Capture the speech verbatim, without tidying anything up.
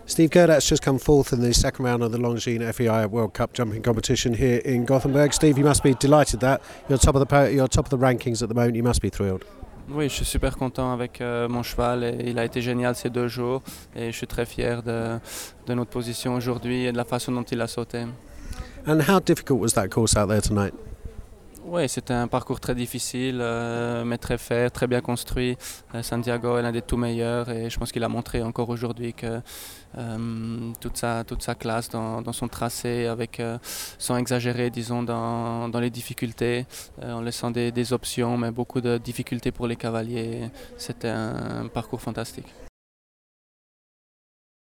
Steve Gerdat's just come fourth in the second round of the Longines F E I World Cup jumping competition here in Gothenburg. Steve, you must be delighted that you're top of the po- you're top of the rankings at the moment. You must be thrilled. Oui, je suis super content avec euh, mon cheval et il a été génial ces deux jours et je suis très fier de, de notre position aujourd'hui et de la façon dont il a sauté. And how difficult was that course out there tonight? Oui, c'était un parcours très difficile, euh, mais très fair, très bien construit. Euh, Santiago est l'un des tout meilleurs et je pense qu'il a montré encore aujourd'hui que euh, toute, sa, toute sa classe dans, dans son tracé, avec, euh, sans exagérer, disons, dans, dans les difficultés, euh, en laissant des, des options, mais beaucoup de difficultés pour les cavaliers. C'était un, un parcours fantastique.